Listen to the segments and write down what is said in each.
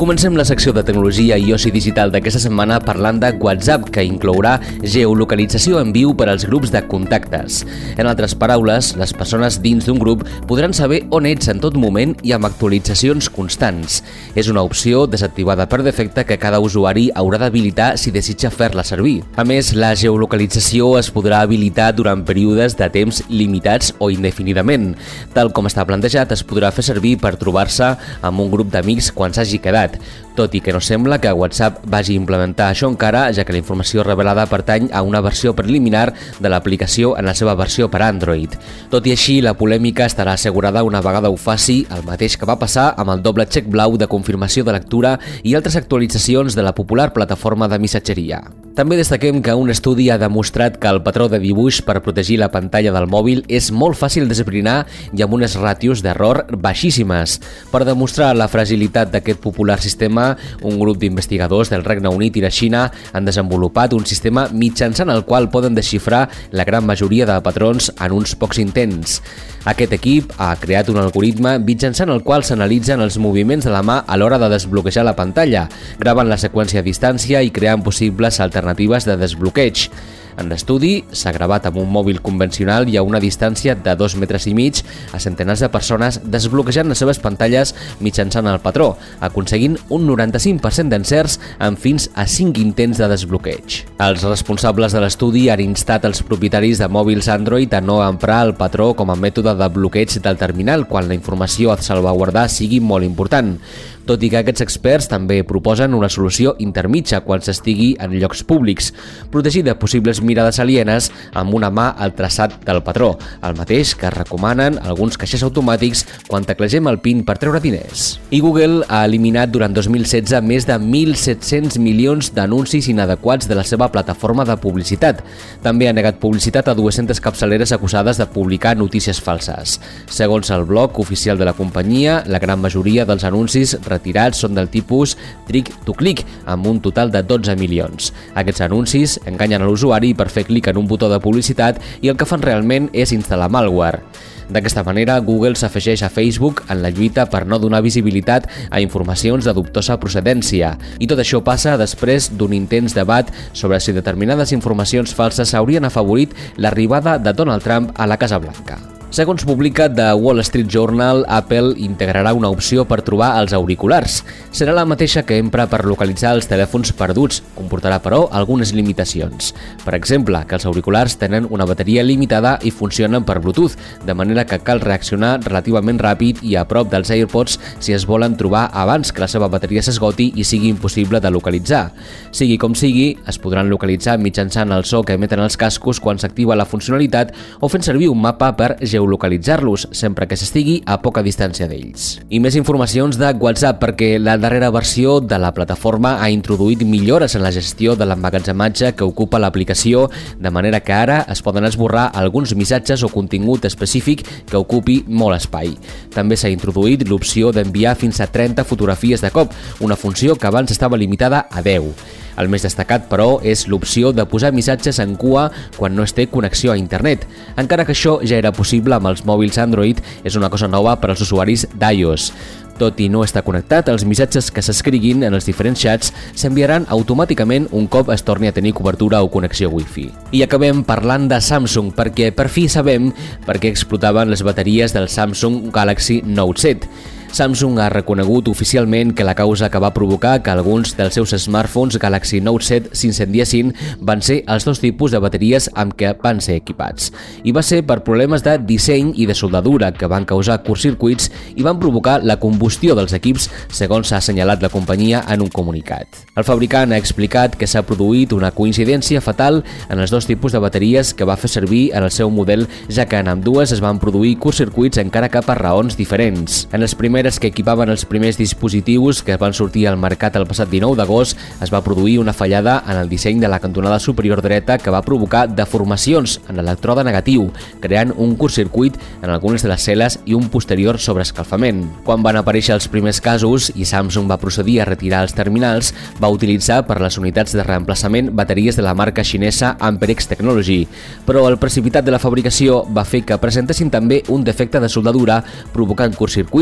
Comencem la secció de tecnologia i oci digital d'aquesta setmana parlant de WhatsApp, que inclourà geolocalització en viu per als grups de contactes. En altres paraules, les persones dins d'un grup podran saber on ets en tot moment i amb actualitzacions constants. És una opció desactivada per defecte que cada usuari haurà d'habilitar si desitja fer-la servir. A més, la geolocalització es podrà habilitar durant períodes de temps limitats o indefinidament. Tal com està plantejat, es podrà fer servir per trobar-se amb un grup d'amics quan s'hagi quedat, tot i que no sembla que WhatsApp vagi a implementar això encara, ja que la informació revelada pertany a una versió preliminar de l'aplicació en la seva versió per Android. Tot i així, la polèmica estarà assegurada una vegada ho faci, el mateix que va passar amb el doble xec blau de confirmació de lectura i altres actualitzacions de la popular plataforma de missatgeria. També destaquem que un estudi ha demostrat que el patró de dibuix per protegir la pantalla del mòbil és molt fàcil d'esbrinar i amb unes ràtios d'error baixíssimes. Per demostrar la fragilitat d'aquest popular sistema, un grup d'investigadors del Regne Unit i la Xina han desenvolupat un sistema mitjançant el qual poden desxifrar la gran majoria de patrons en uns pocs intents. Aquest equip ha creat un algoritme mitjançant el qual s'analitzen els moviments de la mà a l'hora de desbloquejar la pantalla, gravant la seqüència a distància i creant possibles alternatives de desbloqueig. En l'estudi s'ha gravat amb un mòbil convencional i a una distància de 2,5 metres a centenars de persones desbloquejant les seves pantalles mitjançant el patró, aconseguint un 95% d'encerts en fins a 5 intents de desbloqueig. Els responsables de l'estudi han instat els propietaris de mòbils Android a no emprar el patró com a mètode de bloqueig del terminal quan la informació a salvaguardar sigui molt important. Tot i que aquests experts també proposen una solució intermitja quan s'estigui en llocs públics, protegir de possibles mirades alienes amb una mà al traçat del patró, el mateix que recomanen alguns caixers automàtics quan teclegem el PIN per treure diners. I Google ha eliminat durant 2016 més de 1.700 milions d'anuncis inadequats de la seva plataforma de publicitat. També ha negat publicitat a 200 capçaleres acusades de publicar notícies falses. Segons el blog oficial de la companyia, la gran majoria dels anuncis retirats són del tipus trick to click, amb un total de 12 milions. Aquests anuncis enganyen a l'usuari per fer clic en un botó de publicitat i el que fan realment és instal·lar malware. D'aquesta manera, Google s'afegeix a Facebook en la lluita per no donar visibilitat a informacions de dubtosa procedència. I tot això passa després d'un intens debat sobre si determinades informacions falses haurien afavorit l'arribada de Donald Trump a la Casa Blanca. Segons publica The Wall Street Journal, Apple integrarà una opció per trobar els auriculars. Serà la mateixa que empra per localitzar els telèfons perduts, comportarà però algunes limitacions. Per exemple, que els auriculars tenen una bateria limitada i funcionen per Bluetooth, de manera que cal reaccionar relativament ràpid i a prop dels AirPods si es volen trobar abans que la seva bateria s'esgoti i sigui impossible de localitzar. Sigui com sigui, es podran localitzar mitjançant el so que emeten els cascos quan s'activa la funcionalitat o fent servir un mapa per geolocalitzar-los, sempre que s'estigui a poca distància d'ells. I més informacions de WhatsApp, perquè la darrera versió de la plataforma ha introduït millores en la gestió de l'emmagatzematge que ocupa l'aplicació, de manera que ara es poden esborrar alguns missatges o contingut específic que ocupi molt espai. També s'ha introduït l'opció d'enviar fins a 30 fotografies de cop, una funció que abans estava limitada a 10. El més destacat, però, és l'opció de posar missatges en cua quan no es té connexió a internet. Encara que això ja era possible amb els mòbils Android, és una cosa nova per als usuaris d'iOS. Tot i no estar connectat, els missatges que s'escriguin en els diferents xats s'enviaran automàticament un cop es torni a tenir cobertura o connexió Wi-Fi. I acabem parlant de Samsung, perquè per fi sabem per què explotaven les bateries del Samsung Galaxy Note 7. Samsung ha reconegut oficialment que la causa que va provocar que alguns dels seus smartphones Galaxy Note 7 s'incendiessin van ser els dos tipus de bateries amb què van ser equipats. I va ser per problemes de disseny i de soldadura que van causar curtcircuits i van provocar la combustió dels equips, segons s'ha assenyalat la companyia en un comunicat. El fabricant ha explicat que s'ha produït una coincidència fatal en els dos tipus de bateries que va fer servir en el seu model, ja que en ambdues es van produir curtcircuits encara que per raons diferents. En els primers que equipaven els primers dispositius que van sortir al mercat el passat 19 d'agost, es va produir una fallada en el disseny de la cantonada superior dreta que va provocar deformacions en l'electrode negatiu, creant un curtcircuit en algunes de les cel·les i un posterior sobreescalfament. Quan van aparèixer els primers casos i Samsung va procedir a retirar els terminals, va utilitzar per les unitats de reemplaçament bateries de la marca xinesa Amperex Technology, però el precipitat de la fabricació va fer que presentessin també un defecte de soldadura, provocant curtcircuits i els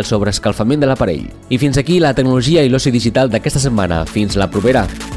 sobreescalfament de l'aparell. I fins aquí la tecnologia i l'oci digital d'aquesta setmana. Fins la propera!